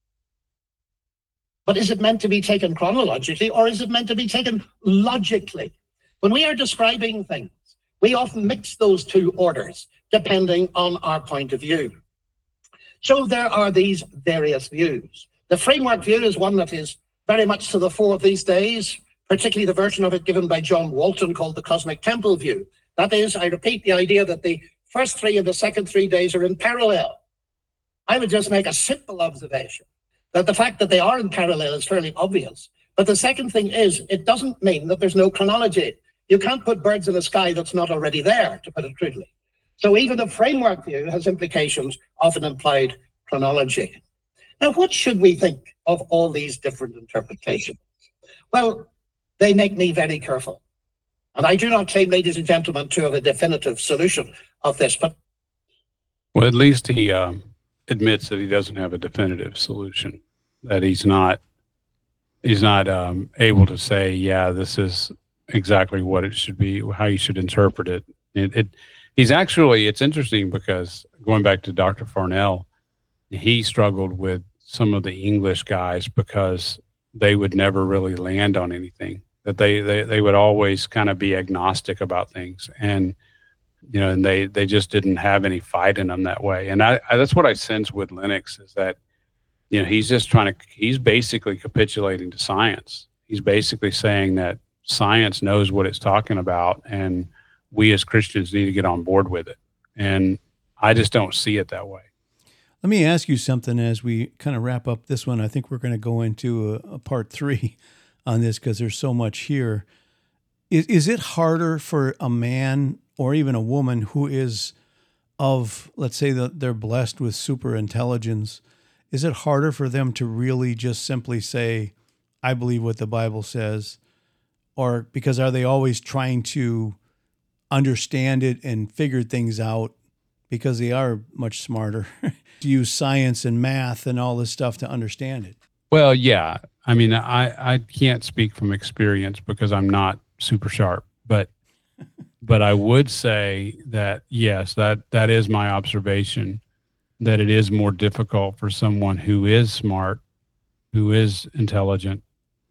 But is it meant to be taken chronologically, or is it meant to be taken logically? When we are describing things, we often mix those 2 orders, depending on our point of view. So there are these various views. The framework view is one that is very much to the fore these days, particularly the version of it given by John Walton called the Cosmic Temple view. That is, I repeat, the idea that the first 3 and the second 3 days are in parallel. I would just make a simple observation that the fact that they are in parallel is fairly obvious. But the second thing is, it doesn't mean that there's no chronology. You can't put birds in the sky that's not already there, to put it crudely. So even the framework view has implications of an implied chronology. Now, what should we think of all these different interpretations? Well, they make me very careful. And I do not claim, ladies and gentlemen, to have a definitive solution of this, but... Well, at least he admits that he doesn't have a definitive solution, that he's not able to say, yeah, this is exactly what it should be, how you should interpret it. It's interesting because going back to Dr. Farnell, he struggled with some of the English guys because they would never really land on anything, that they would always kind of be agnostic about things. And, and they just didn't have any fight in them that way. And I that's what I sense with Lennox is that, he's basically capitulating to science. He's basically saying that science knows what it's talking about, and we as Christians need to get on board with it. And I just don't see it that way. Let me ask you something as we kind of wrap up this one. I think we're going to go into a part 3 on this because there's so much here. Is it harder for a man or even a woman who is let's say that they're blessed with super intelligence, is it harder for them to really just simply say, I believe what the Bible says? Or because are they always trying to understand it and figure things out because they are much smarter to use science and math and all this stuff to understand it? Well, yeah. I mean, I can't speak from experience because I'm not super sharp, but I would say that, yes, that is my observation, that it is more difficult for someone who is smart, who is intelligent,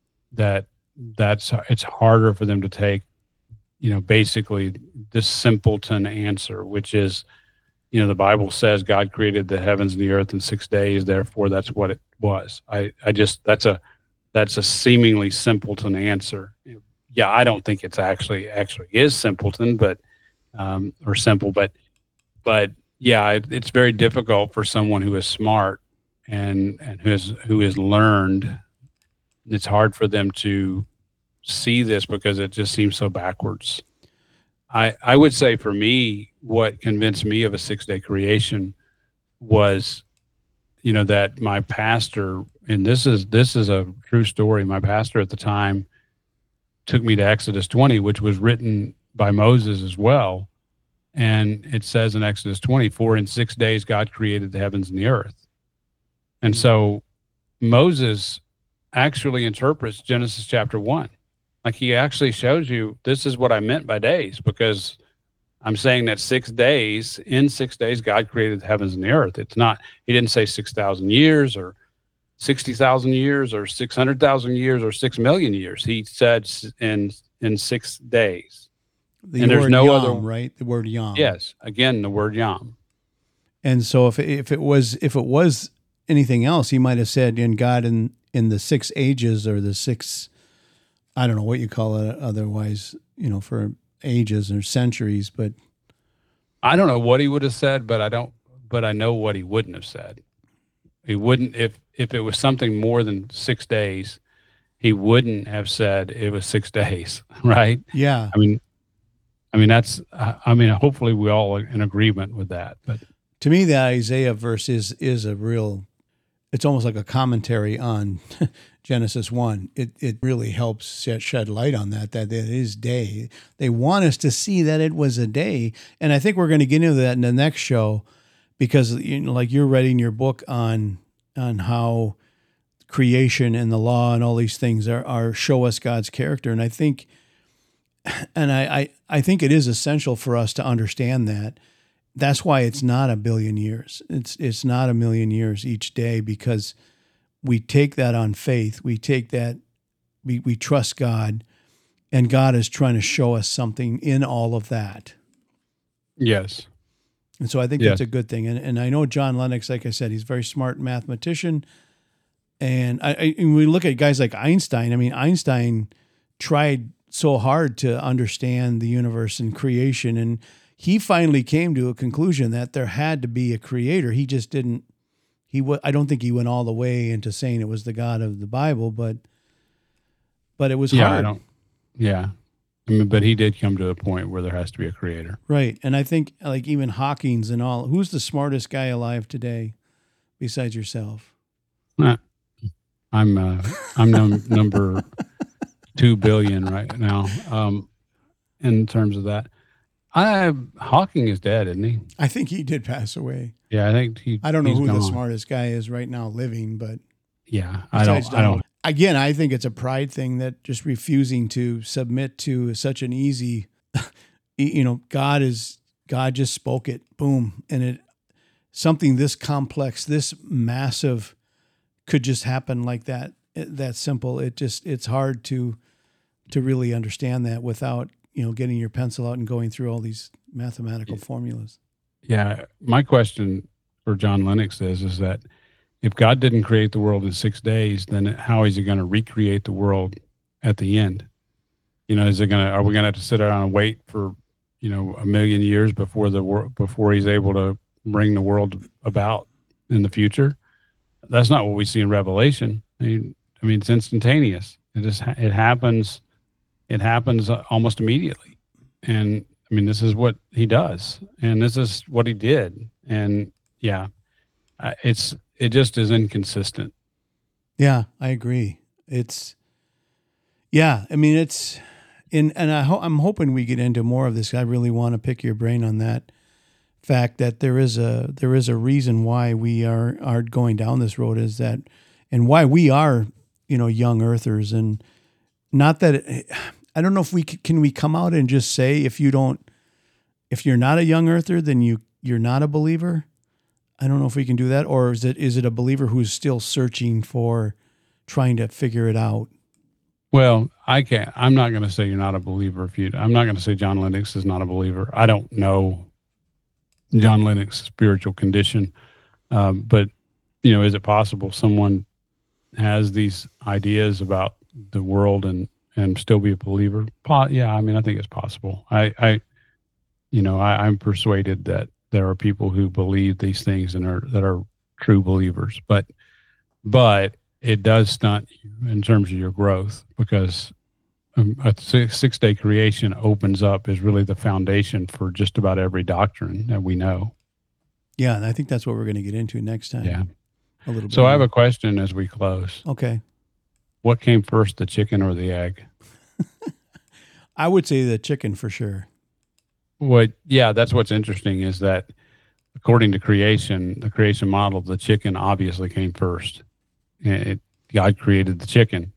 it's harder for them to take, basically this simpleton answer, which is, the Bible says God created the heavens and the earth in 6 days, therefore that's what it was. That's a seemingly simpleton answer. Yeah, I don't think it's actually is simpleton, but or simple, but yeah, it's very difficult for someone who is smart and who has learned. It's hard for them to see this because it just seems so backwards. I would say for me, what convinced me of a 6-day creation was, that my pastor, and this is a true story. My pastor at the time took me to Exodus 20, which was written by Moses as well. And it says in Exodus 20, "For in 6 days God created the heavens and the earth." And so Moses actually interprets Genesis chapter 1. Like, he actually shows you, this is what I meant by days, because I'm saying that in 6 days, God created the heavens and the earth. It's not, he didn't say 6,000 years or 60,000 years or 600,000 years or 6 million years. He said in 6 days. And there's no other, right? The word yom. Yes. Again, the word yom. And so if it was anything else, he might have said in God in the 6 ages, or the 6, I don't know what you call it otherwise, for ages or centuries, but I don't know what he would have said, but I know what he wouldn't have said. He wouldn't, if it was something more than 6 days, he wouldn't have said it was 6 days, right? Yeah. Hopefully we all are in agreement with that. But to me, the Isaiah verse is a real, it's almost like a commentary on Genesis 1. It really helps shed light on that it is day. They want us to see that it was a day. And I think we're going to get into that in the next show, because, like, you're writing your book on how creation and the law and all these things are show us God's character. And I think, I think it is essential for us to understand that. That's why it's not a billion years. It's not a million years each day, because we take that on faith. We take that, we trust God, and God is trying to show us something in all of that. Yes. And so I think that's a good thing. And I know John Lennox, like I said, he's a very smart mathematician. And and we look at guys like Einstein. I mean, Einstein tried so hard to understand the universe and creation, and he finally came to a conclusion that there had to be a creator. He just didn't. I don't think he went all the way into saying it was the God of the Bible, but it was hard. But he did come to a point where there has to be a creator, right? And I think, like, even Hawking's and all. Who's the smartest guy alive today, besides yourself? I'm number 2 billion right now. In terms of that. Hawking is dead, isn't he? I think he did pass away. Yeah, I think I don't know who the smartest guy is right now living, but yeah, I don't. Again, I think it's a pride thing, that just refusing to submit to such an easy, God just spoke it, boom, and something this complex, this massive, could just happen like that. That simple. It's hard to really understand that without getting your pencil out and going through all these mathematical formulas. Yeah. My question for John Lennox is that if God didn't create the world in 6 days, then how is he going to recreate the world at the end? Are we going to have to sit around and wait for, 1 million years before he's able to bring the world about in the future? That's not what we see in Revelation. I mean, it's instantaneous. It happens. It happens almost immediately. And this is what he does, and this is what he did. And it just is inconsistent. Yeah, I agree. I'm hoping we get into more of this. I really want to pick your brain on that fact that there is a reason why we are going down this road, is that, and why we are, young earthers. And not that I don't know if we come out and just say, if you're not a young earther, then you're not a believer. I don't know if we can do that, or is it a believer who's still searching for, trying to figure it out? Well, I'm not going to say you're not a believer. I'm not going to say John Lennox is not a believer. I don't know John Lennox's spiritual condition, but is it possible someone has these ideas about the world and still be a believer? Yeah, I mean, I think it's possible. I'm persuaded that there are people who believe these things and that are true believers, but it does stunt you in terms of your growth, because a six-day creation is really the foundation for just about every doctrine that we know. Yeah, and I think that's what we're going to get into next time. Yeah. A little bit. So I have a question as we close. Okay. What came first, the chicken or the egg? I would say the chicken for sure. That's what's interesting, is that according to creation, the creation model, the chicken obviously came first. God created the chicken,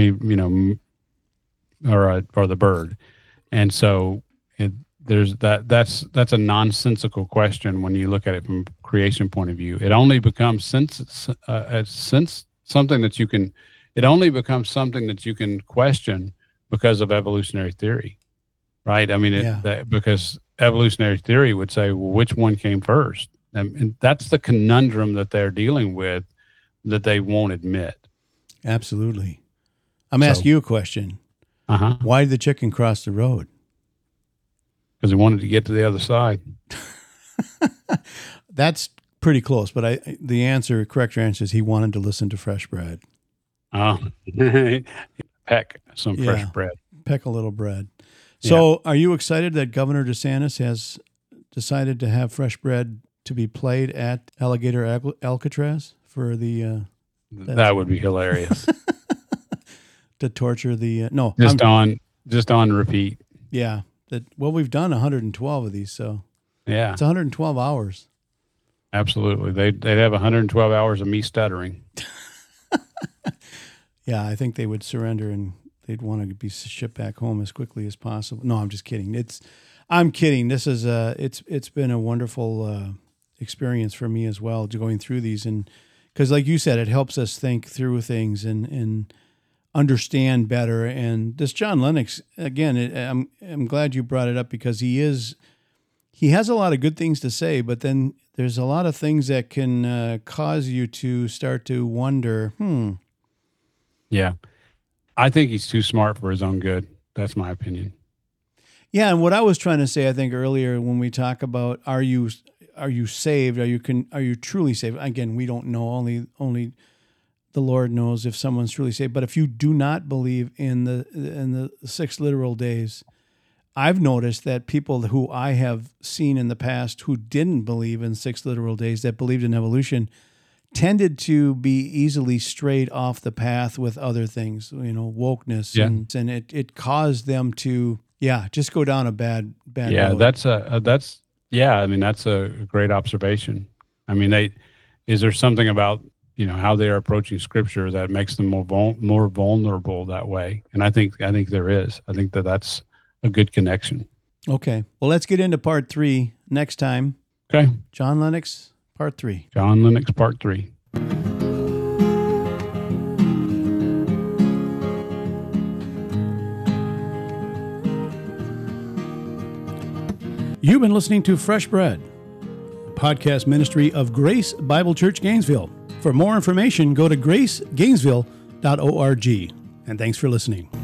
or the bird, and so that's a nonsensical question when you look at it from a creation point of view. It only becomes something that you can question because of evolutionary theory, right? I mean, because evolutionary theory would say, well, which one came first? And that's the conundrum that they're dealing with, that they won't admit. Absolutely. I'm asking you a question. Why did the chicken cross the road? Because he wanted to get to the other side. That's pretty close, but the correct answer is he wanted to listen to fresh bread. Peck some fresh bread. Peck a little bread. So are you excited that Governor DeSantis has decided to have fresh bread to be played at Alligator Alcatraz for the... that would be hilarious. To torture the... Just on repeat. Yeah. We've done 112 of these, so... Yeah. It's 112 hours. Absolutely. They'd have 112 hours of me stuttering. Yeah, I think they would surrender and they'd want to be shipped back home as quickly as possible. No, I'm just kidding. I'm kidding. This is it's been a wonderful experience for me as well, going through these, and because like you said, it helps us think through things and understand better. And this John Lennox, again, I'm glad you brought it up, because he has a lot of good things to say, but then there's a lot of things that can cause you to start to wonder, Yeah. I think he's too smart for his own good. That's my opinion. Yeah, and what I was trying to say, I think earlier when we talk about are you saved? Are you truly saved? Again, we don't know. Only the Lord knows if someone's truly saved. But if you do not believe in the 6 literal days, I've noticed that people who I have seen in the past who didn't believe in 6 literal days, that believed in evolution, tended to be easily strayed off the path with other things, wokeness, and it caused them to, just go down a bad road. That's a great observation. I mean, is there something about, how they are approaching Scripture that makes them more vulnerable that way? And I think there is. I think that's a good connection. Okay. Well, let's get into part 3 next time. Okay. John Lennox, part 3. John Lennox, part 3. You've been listening to Fresh Bread, a podcast ministry of Grace Bible Church Gainesville. For more information, go to gracegainesville.org. And thanks for listening.